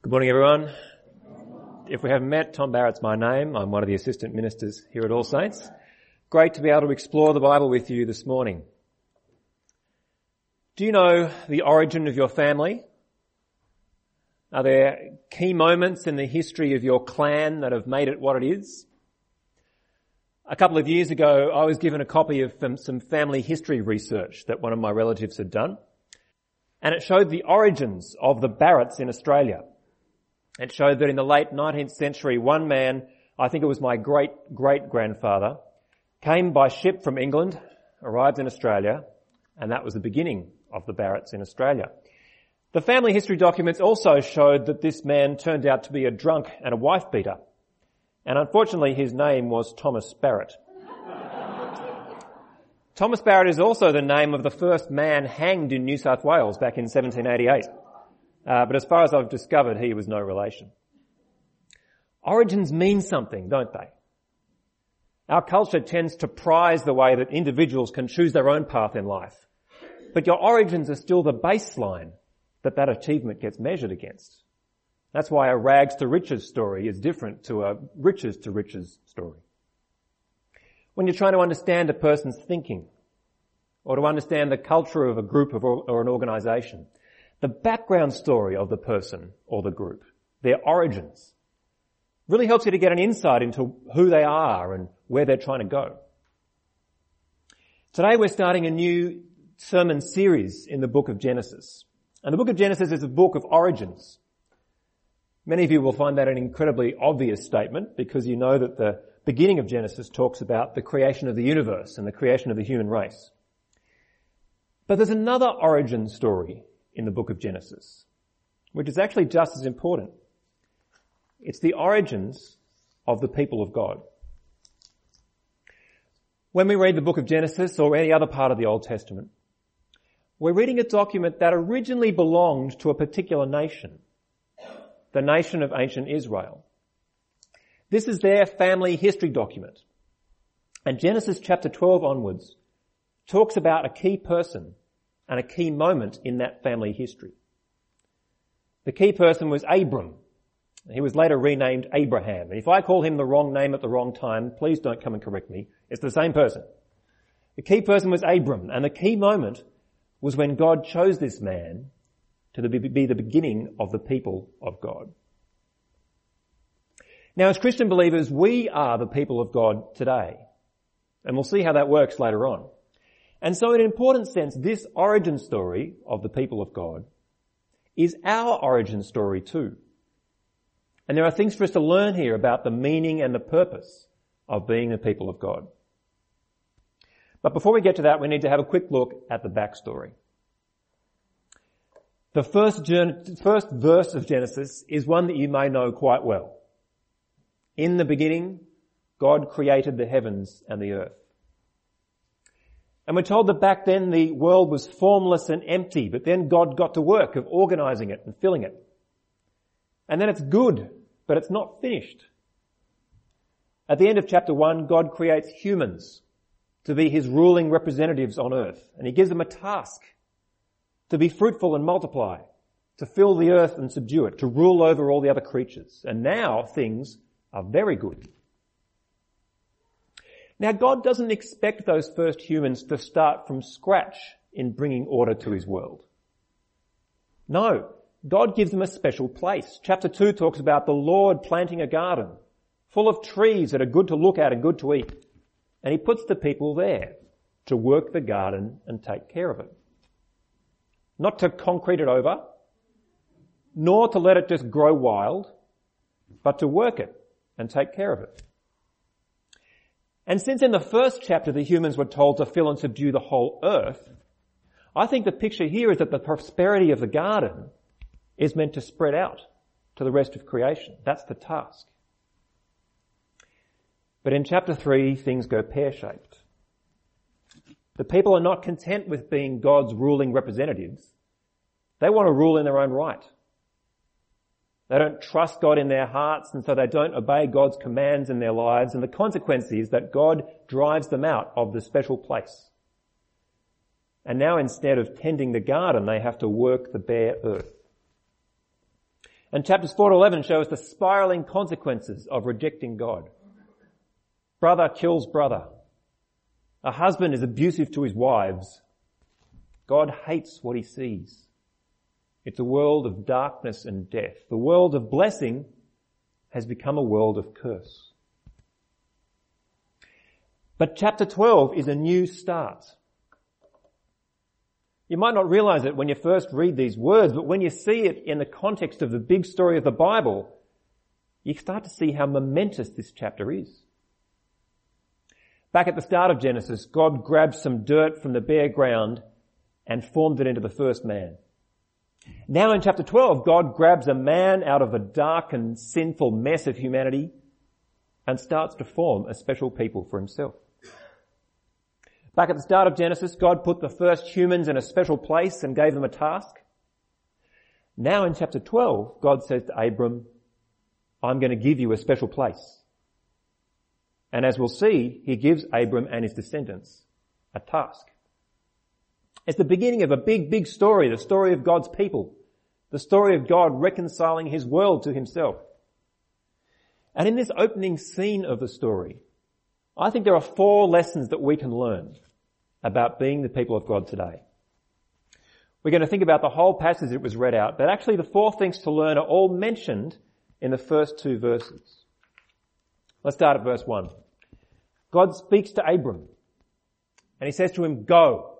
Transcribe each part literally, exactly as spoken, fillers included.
Good morning, everyone. If we haven't met, Tom Barrett's my name. I'm one of the assistant ministers here at All Saints. Great to be able to explore the Bible with you this morning. Do you know the origin of your family? Are there key moments in the history of your clan that have made it what it is? A couple of years ago, I was given a copy of some family history research that one of my relatives had done, and it showed the origins of the Barretts in Australia. It showed that in the late nineteenth century, one man, I think it was my great-great-grandfather, came by ship from England, arrived in Australia, and that was the beginning of the Barretts in Australia. The family history documents also showed that this man turned out to be a drunk and a wife-beater. And unfortunately, his name was Thomas Barrett. Thomas Barrett is also the name of the first man hanged in New South Wales back in seventeen eighty-eight. Uh, but as far as I've discovered, he was no relation. Origins mean something, don't they? Our culture tends to prize the way that individuals can choose their own path in life. But your origins are still the baseline that that achievement gets measured against. That's why a rags to riches story is different to a riches to riches story. When you're trying to understand a person's thinking, or to understand the culture of a group of, or an organisation, the background story of the person or the group, their origins, really helps you to get an insight into who they are and where they're trying to go. Today we're starting a new sermon series in the book of Genesis. And the book of Genesis is a book of origins. Many of you will find that an incredibly obvious statement because you know that the beginning of Genesis talks about the creation of the universe and the creation of the human race. But there's another origin story in the book of Genesis, which is actually just as important. It's the origins of the people of God. When we read the book of Genesis or any other part of the Old Testament, we're reading a document that originally belonged to a particular nation, the nation of ancient Israel. This is their family history document. And Genesis chapter twelve onwards talks about a key person and a key moment in that family history. The key person was Abram. He was later renamed Abraham. And if I call him the wrong name at the wrong time, please don't come and correct me. It's the same person. The key person was Abram, and the key moment was when God chose this man to be the beginning of the people of God. Now, as Christian believers, we are the people of God today. And we'll see how that works later on. And so in an important sense, this origin story of the people of God is our origin story too. And there are things for us to learn here about the meaning and the purpose of being the people of God. But before we get to that, we need to have a quick look at the backstory. The first, first verse of Genesis is one that you may know quite well. In the beginning, God created the heavens and the earth. And we're told that back then the world was formless and empty, but then God got to work of organising it and filling it. And then it's good, but it's not finished. At the end of chapter one, God creates humans to be his ruling representatives on earth. And he gives them a task to be fruitful and multiply, to fill the earth and subdue it, to rule over all the other creatures. And now things are very good. Now, God doesn't expect those first humans to start from scratch in bringing order to his world. No, God gives them a special place. Chapter two talks about the Lord planting a garden full of trees that are good to look at and good to eat. And he puts the people there to work the garden and take care of it. Not to concrete it over, nor to let it just grow wild, but to work it and take care of it. And since in the first chapter the humans were told to fill and subdue the whole earth, I think the picture here is that the prosperity of the garden is meant to spread out to the rest of creation. That's the task. But in chapter three, things go pear-shaped. The people are not content with being God's ruling representatives. They want to rule in their own right. They don't trust God in their hearts, and so they don't obey God's commands in their lives, and the consequence is that God drives them out of the special place. And now instead of tending the garden, they have to work the bare earth. And chapters four to eleven show us the spiraling consequences of rejecting God. Brother kills brother. A husband is abusive to his wives. God hates what he sees. It's a world of darkness and death. The world of blessing has become a world of curse. But chapter twelve is a new start. You might not realize it when you first read these words, but when you see it in the context of the big story of the Bible, you start to see how momentous this chapter is. Back at the start of Genesis, God grabbed some dirt from the bare ground and formed it into the first man. Now in chapter twelve, God grabs a man out of a dark and sinful mess of humanity and starts to form a special people for himself. Back at the start of Genesis, God put the first humans in a special place and gave them a task. Now in chapter twelve, God says to Abram, I'm going to give you a special place. And as we'll see, he gives Abram and his descendants a task. It's the beginning of a big, big story, the story of God's people, the story of God reconciling his world to himself. And in this opening scene of the story, I think there are four lessons that we can learn about being the people of God today. We're going to think about the whole passage that was read out, but actually the four things to learn are all mentioned in the first two verses. Let's start at verse one. God speaks to Abram and he says to him, go.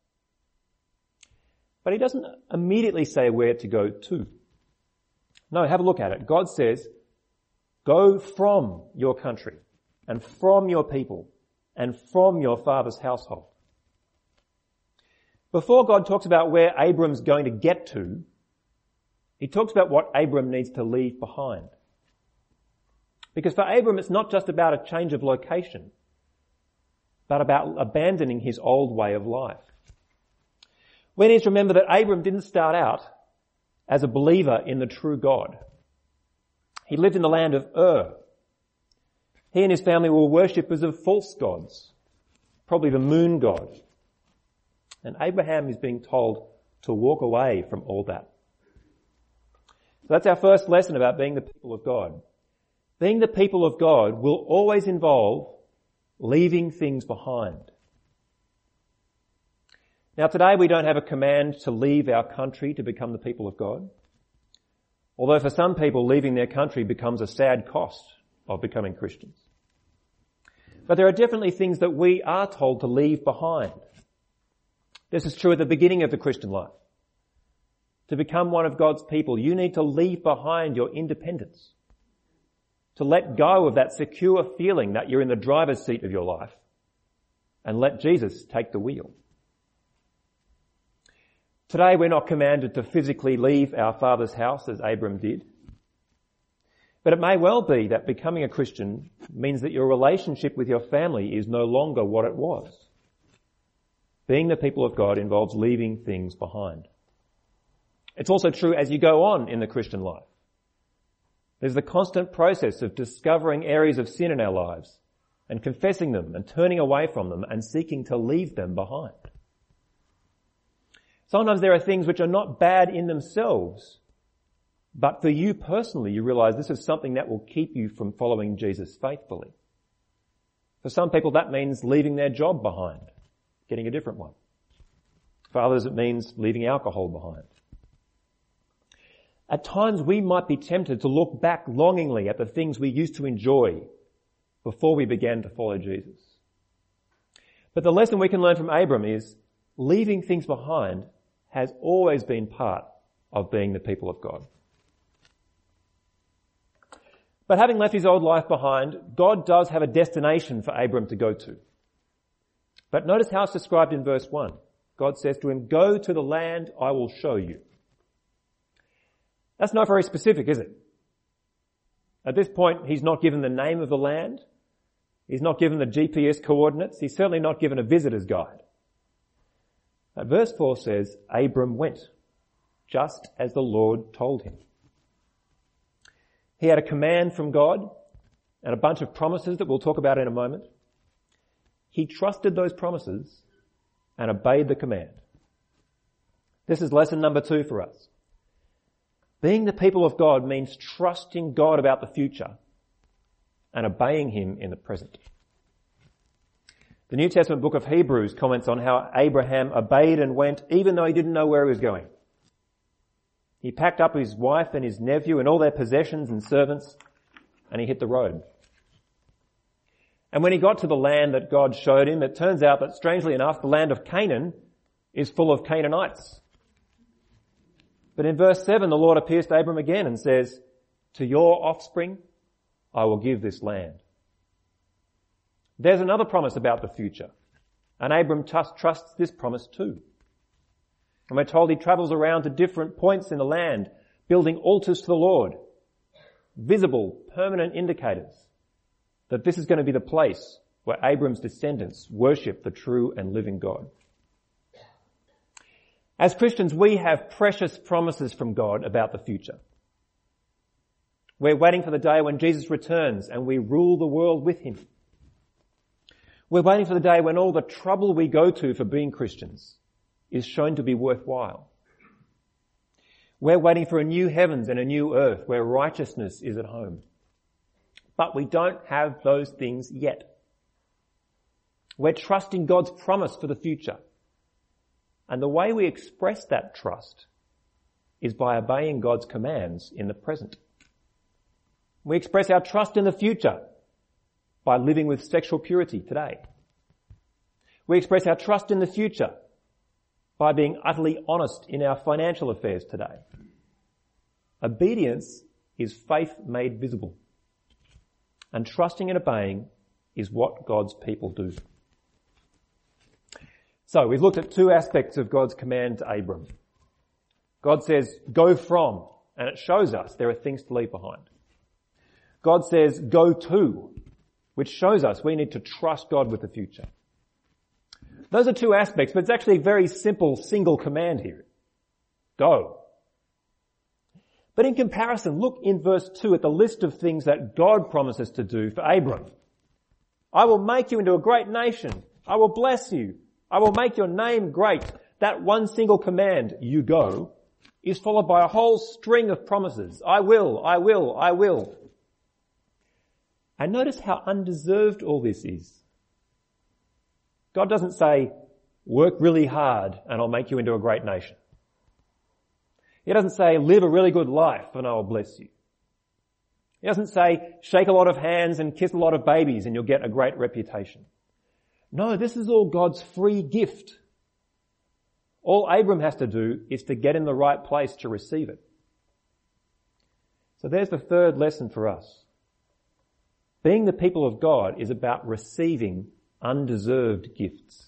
But he doesn't immediately say where to go to. No, have a look at it. God says, go from your country and from your people and from your father's household. Before God talks about where Abram's going to get to, he talks about what Abram needs to leave behind. Because for Abram, it's not just about a change of location, but about abandoning his old way of life. We need to remember that Abram didn't start out as a believer in the true God. He lived in the land of Ur. He and his family were worshippers of false gods, probably the moon god. And Abraham is being told to walk away from all that. So that's our first lesson about being the people of God. Being the people of God will always involve leaving things behind. Now today we don't have a command to leave our country to become the people of God. Although for some people leaving their country becomes a sad cost of becoming Christians. But there are definitely things that we are told to leave behind. This is true at the beginning of the Christian life. To become one of God's people, you need to leave behind your independence. To let go of that secure feeling that you're in the driver's seat of your life and let Jesus take the wheel. Today we're not commanded to physically leave our Father's house as Abram did. But it may well be that becoming a Christian means that your relationship with your family is no longer what it was. Being the people of God involves leaving things behind. It's also true as you go on in the Christian life. There's the constant process of discovering areas of sin in our lives and confessing them and turning away from them and seeking to leave them behind. Sometimes there are things which are not bad in themselves, but for you personally, you realize this is something that will keep you from following Jesus faithfully. For some people, that means leaving their job behind, getting a different one. For others, it means leaving alcohol behind. At times, we might be tempted to look back longingly at the things we used to enjoy before we began to follow Jesus. But the lesson we can learn from Abram is leaving things behind has always been part of being the people of God. But having left his old life behind, God does have a destination for Abram to go to. But notice how it's described in verse one. God says to him, go to the land I will show you. That's not very specific, is it? At this point, he's not given the name of the land. He's not given the G P S coordinates. He's certainly not given a visitor's guide. But verse four says, Abram went, just as the Lord told him. He had a command from God and a bunch of promises that we'll talk about in a moment. He trusted those promises and obeyed the command. This is lesson number two for us. Being the people of God means trusting God about the future and obeying him in the present. The New Testament book of Hebrews comments on how Abraham obeyed and went even though he didn't know where he was going. He packed up his wife and his nephew and all their possessions and servants, and he hit the road. And when he got to the land that God showed him, it turns out that, strangely enough, the land of Canaan is full of Canaanites. But in verse seven, the Lord appears to Abram again and says, "To your offspring I will give this land." There's another promise about the future, and Abram trust, trusts this promise too. And we're told he travels around to different points in the land, building altars to the Lord, visible, permanent indicators that this is going to be the place where Abram's descendants worship the true and living God. As Christians, we have precious promises from God about the future. We're waiting for the day when Jesus returns and we rule the world with him. We're waiting for the day when all the trouble we go to for being Christians is shown to be worthwhile. We're waiting for a new heavens and a new earth where righteousness is at home. But we don't have those things yet. We're trusting God's promise for the future. And the way we express that trust is by obeying God's commands in the present. We express our trust in the future by living with sexual purity today. We express our trust in the future by being utterly honest in our financial affairs today. Obedience is faith made visible. And trusting and obeying is what God's people do. So we've looked at two aspects of God's command to Abram. God says, go from, and it shows us there are things to leave behind. God says, go to, which shows us we need to trust God with the future. Those are two aspects, but it's actually a very simple single command here. Go. But in comparison, look in verse two at the list of things that God promises to do for Abram. I will make you into a great nation. I will bless you. I will make your name great. That one single command, you go, is followed by a whole string of promises. I will, I will, I will. And notice how undeserved all this is. God doesn't say, work really hard and I'll make you into a great nation. He doesn't say, live a really good life and I will bless you. He doesn't say, shake a lot of hands and kiss a lot of babies and you'll get a great reputation. No, this is all God's free gift. All Abram has to do is to get in the right place to receive it. So there's the third lesson for us. Being the people of God is about receiving undeserved gifts.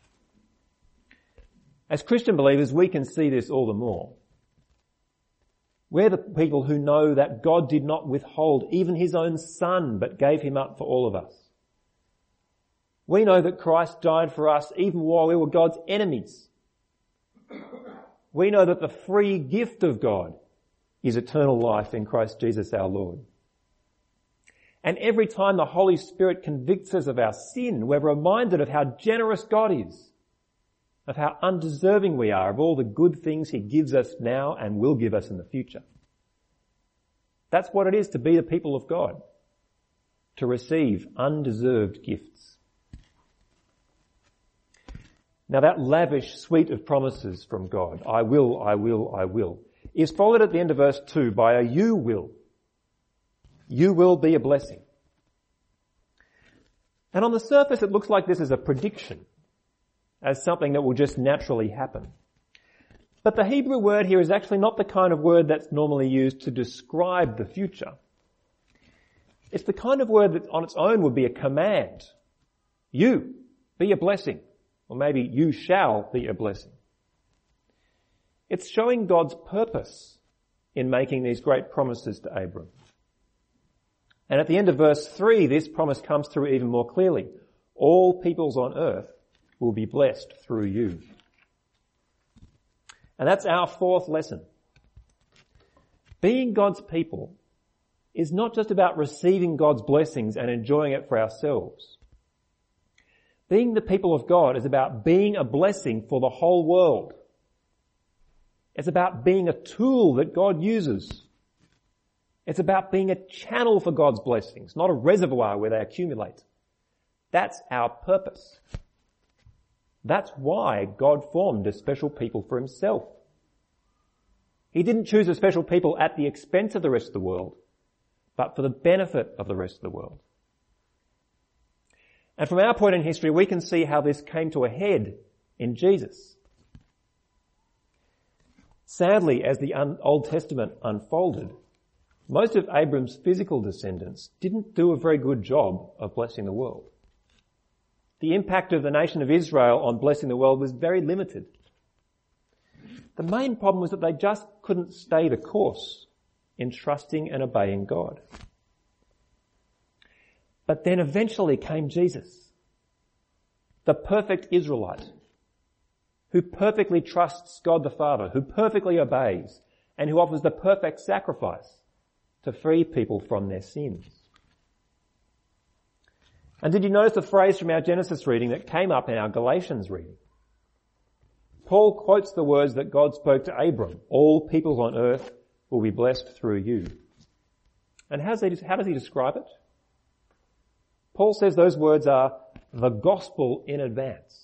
As Christian believers, we can see this all the more. We're the people who know that God did not withhold even his own son, but gave him up for all of us. We know that Christ died for us even while we were God's enemies. We know that the free gift of God is eternal life in Christ Jesus our Lord. And every time the Holy Spirit convicts us of our sin, we're reminded of how generous God is, of how undeserving we are of all the good things he gives us now and will give us in the future. That's what it is to be the people of God, to receive undeserved gifts. Now that lavish suite of promises from God, I will, I will, I will, is followed at the end of verse two by a you will. You will be a blessing. And on the surface it looks like this is a prediction, as something that will just naturally happen. But the Hebrew word here is actually not the kind of word that's normally used to describe the future. It's the kind of word that on its own would be a command. You, be a blessing. Or maybe you shall be a blessing. It's showing God's purpose in making these great promises to Abram. And at the end of verse three, this promise comes through even more clearly. All peoples on earth will be blessed through you. And that's our fourth lesson. Being God's people is not just about receiving God's blessings and enjoying it for ourselves. Being the people of God is about being a blessing for the whole world. It's about being a tool that God uses. It's about being a channel for God's blessings, not a reservoir where they accumulate. That's our purpose. That's why God formed a special people for himself. He didn't choose a special people at the expense of the rest of the world, but for the benefit of the rest of the world. And from our point in history, we can see how this came to a head in Jesus. Sadly, as the Old Testament unfolded, most of Abram's physical descendants didn't do a very good job of blessing the world. The impact of the nation of Israel on blessing the world was very limited. The main problem was that they just couldn't stay the course in trusting and obeying God. But then eventually came Jesus, the perfect Israelite, who perfectly trusts God the Father, who perfectly obeys, and who offers the perfect sacrifice to free people from their sins. And did you notice the phrase from our Genesis reading that came up in our Galatians reading? Paul quotes the words that God spoke to Abram, all peoples on earth will be blessed through you. And how does he, how does he describe it? Paul says those words are the gospel in advance.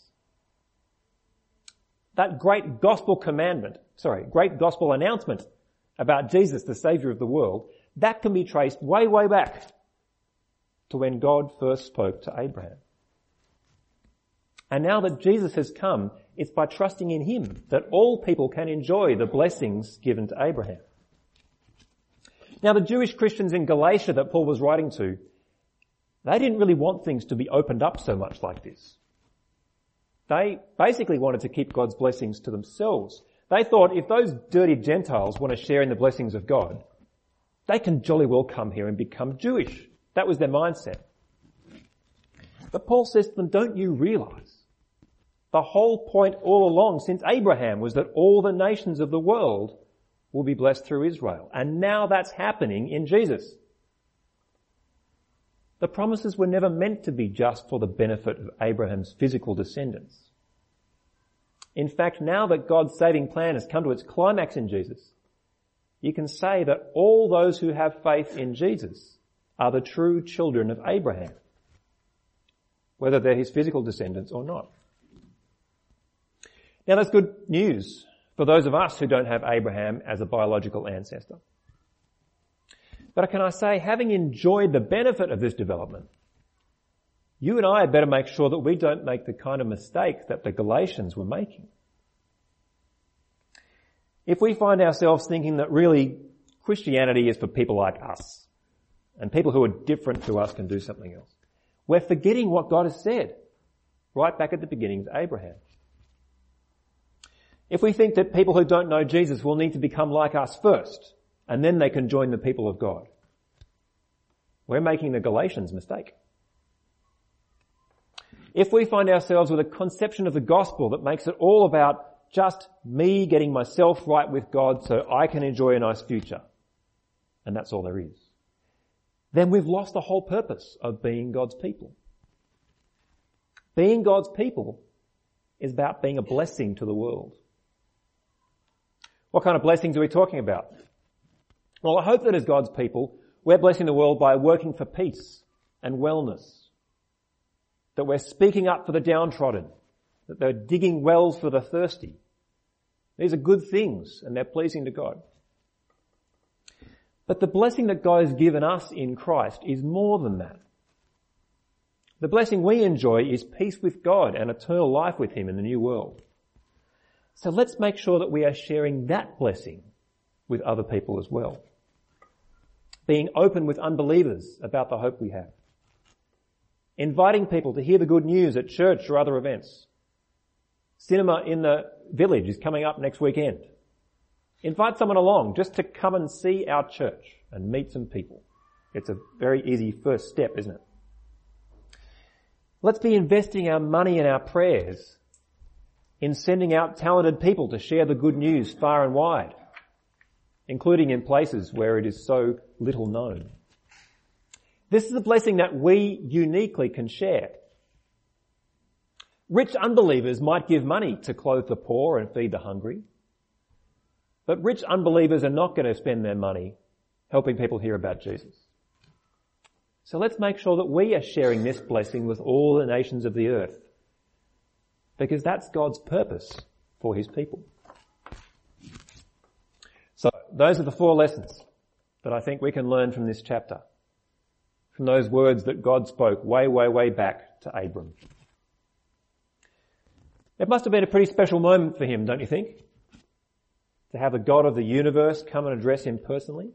That great gospel commandment, sorry, great gospel announcement about Jesus, the Saviour of the world, that can be traced way, way back to when God first spoke to Abraham. And now that Jesus has come, it's by trusting in him that all people can enjoy the blessings given to Abraham. Now, the Jewish Christians in Galatia that Paul was writing to, they didn't really want things to be opened up so much like this. They basically wanted to keep God's blessings to themselves. They thought if those dirty Gentiles want to share in the blessings of God, they can jolly well come here and become Jewish. That was their mindset. But Paul says to them, don't you realize the whole point all along since Abraham was that all the nations of the world will be blessed through Israel. And now that's happening in Jesus. The promises were never meant to be just for the benefit of Abraham's physical descendants. In fact, now that God's saving plan has come to its climax in Jesus, you can say that all those who have faith in Jesus are the true children of Abraham, whether they're his physical descendants or not. Now that's good news for those of us who don't have Abraham as a biological ancestor. But can I say, having enjoyed the benefit of this development, you and I had better make sure that we don't make the kind of mistake that the Galatians were making. If we find ourselves thinking that really Christianity is for people like us, and people who are different to us can do something else, we're forgetting what God has said right back at the beginning of Abraham. If we think that people who don't know Jesus will need to become like us first, and then they can join the people of God, we're making the Galatians' mistake. If we find ourselves with a conception of the gospel that makes it all about just me getting myself right with God so I can enjoy a nice future, and that's all there is, then we've lost the whole purpose of being God's people. Being God's people is about being a blessing to the world. What kind of blessings are we talking about? Well, I hope that as God's people, we're blessing the world by working for peace and wellness, that we're speaking up for the downtrodden, that they're digging wells for the thirsty. These are good things and they're pleasing to God. But the blessing that God has given us in Christ is more than that. The blessing we enjoy is peace with God and eternal life with him in the new world. So let's make sure that we are sharing that blessing with other people as well. Being open with unbelievers about the hope we have. Inviting people to hear the good news at church or other events. Cinema in the village is coming up next weekend. Invite someone along just to come and see our church and meet some people. It's a very easy first step, isn't it? Let's be investing our money and our prayers in sending out talented people to share the good news far and wide, including in places where it is so little known. This is a blessing that we uniquely can share. Rich unbelievers might give money to clothe the poor and feed the hungry. But rich unbelievers are not going to spend their money helping people hear about Jesus. So let's make sure that we are sharing this blessing with all the nations of the earth, because that's God's purpose for his people. So those are the four lessons that I think we can learn from this chapter, from those words that God spoke way, way, way back to Abram. It must have been a pretty special moment for him, don't you think? To have the God of the universe come and address him personally.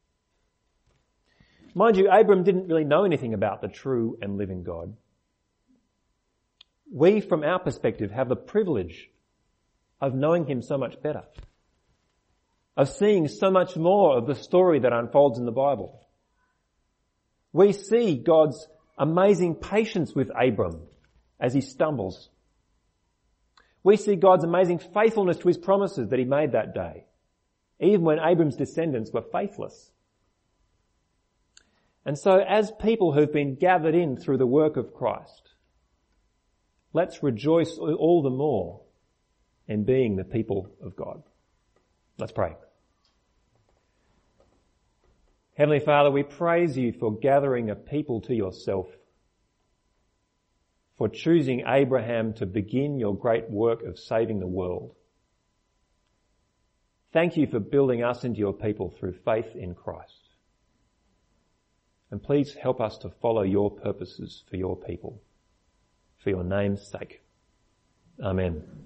Mind you, Abram didn't really know anything about the true and living God. We, from our perspective, have the privilege of knowing him so much better, of seeing so much more of the story that unfolds in the Bible. We see God's amazing patience with Abram as he stumbles. We see God's amazing faithfulness to his promises that he made that day, even when Abram's descendants were faithless. And so as people who've been gathered in through the work of Christ, let's rejoice all the more in being the people of God. Let's pray. Heavenly Father, we praise you for gathering a people to yourself, for choosing Abraham to begin your great work of saving the world. Thank you for building us into your people through faith in Christ. And please help us to follow your purposes for your people, for your name's sake. Amen.